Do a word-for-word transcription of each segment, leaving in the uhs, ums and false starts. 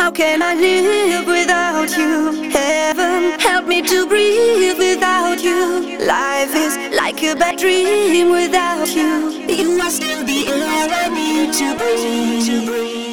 How can I live without you? Heaven, help me to breathe without you. Life is like a bad dream without you. You are still the air I need to breathe, to breathe.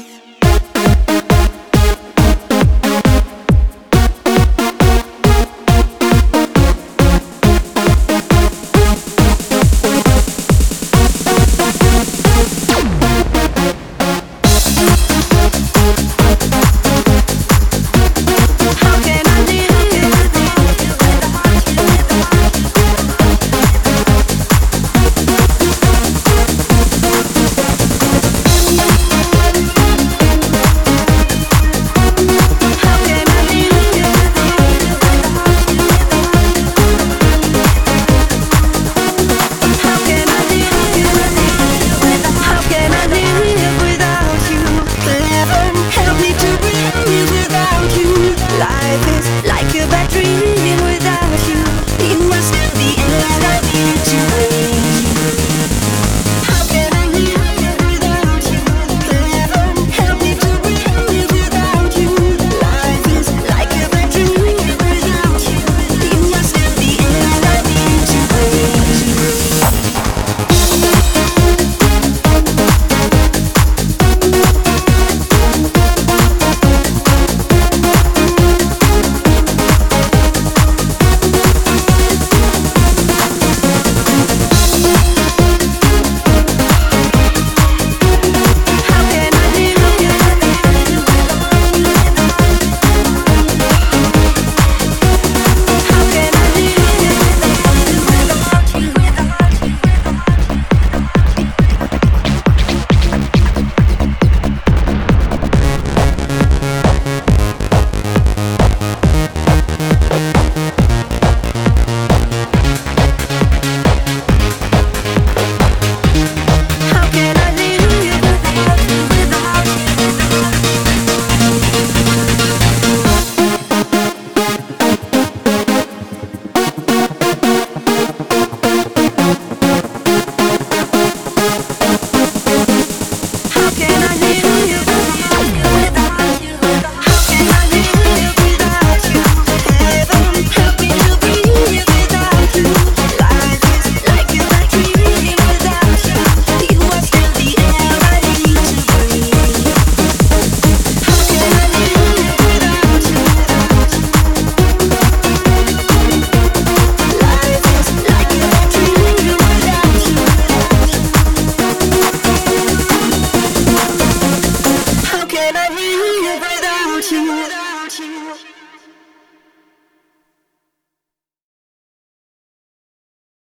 Like a bad dream without you. You are still the air I need to breathe. How can I live without you? Heaven, help me to breathe without you. Life is like a bad dream without you. You are still the air I need to breathe. Can I live without you? Without you?